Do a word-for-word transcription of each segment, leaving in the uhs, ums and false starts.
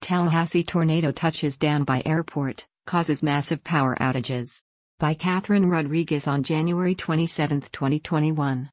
Tallahassee tornado touches down by airport, causes massive power outages. By Catherine Rodriguez on January twenty-seventh, twenty twenty-one.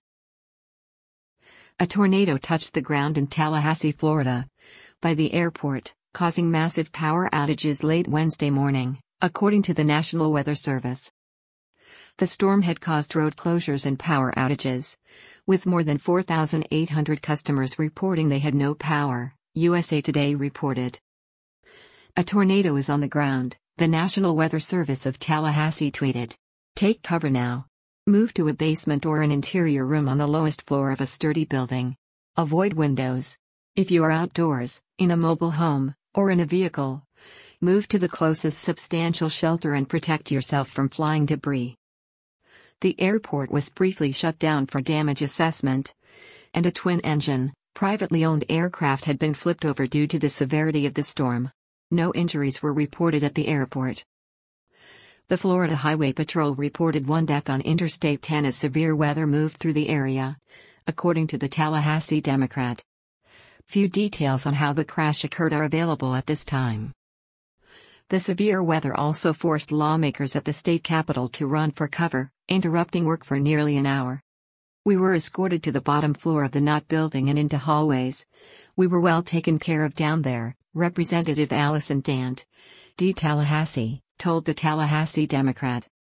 A tornado touched the ground in Tallahassee, Florida, by the airport, causing massive power outages late Wednesday morning, according to the National Weather Service. The storm had caused road closures and power outages, with more than four thousand eight hundred customers reporting they had no power, U S A Today reported. A tornado is on the ground, the National Weather Service of Tallahassee tweeted. Take cover now. Move to a basement or an interior room on the lowest floor of a sturdy building. Avoid windows. If you are outdoors, in a mobile home, or in a vehicle, move to the closest substantial shelter and protect yourself from flying debris. The airport was briefly shut down for damage assessment, and a twin-engine, privately owned aircraft had been flipped over due to the severity of the storm. No injuries were reported at the airport. The Florida Highway Patrol reported one death on Interstate ten as severe weather moved through the area, according to the Tallahassee Democrat. Few details on how the crash occurred are available at this time. The severe weather also forced lawmakers at the state capitol to run for cover, interrupting work for nearly an hour. We were escorted to the bottom floor of the N O T building and into hallways. We were well taken care of down there, Representative Allison Dant, D. Tallahassee, told the Tallahassee Democrat.